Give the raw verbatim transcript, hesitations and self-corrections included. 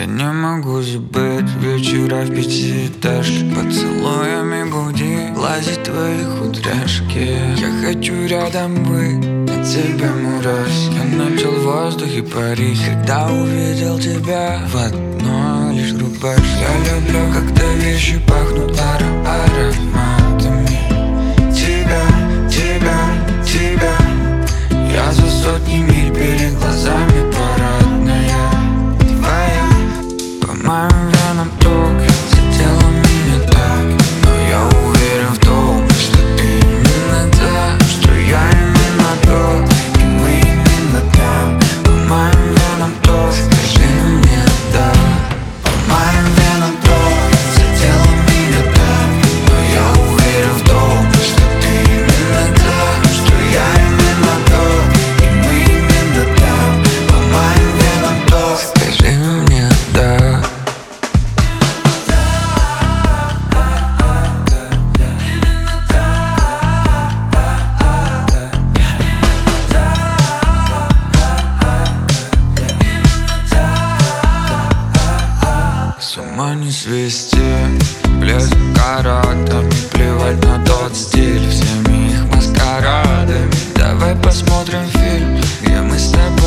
Я не могу забыть вечера в пятиэтажке, поцелуями буди глазит твои кудряшки. Я хочу рядом быть, от тебя мурась. Я начал в воздухе парить, когда увидел тебя в одной лишь рубашке. Я люблю, когда вещи пахнут ара ароматами. Тебя, тебя, тебя. Я за сотни миль перед глазами парадная твоя. По моим венам ток задела меня так, но я уверен в том, что ты именно та, что я именно тот, и мы именно там. По моим венам ток, скажи мне да. По моим венам ток задела меня так, но я уверен в том, что ты именно та, что я именно тот, и мы именно там. По моим венам ток, скажи мне да. С ума не свести, блеск каратами, плевать на тот стиль, всеми их маскарадами. Давай посмотрим фильм, где мы с тобой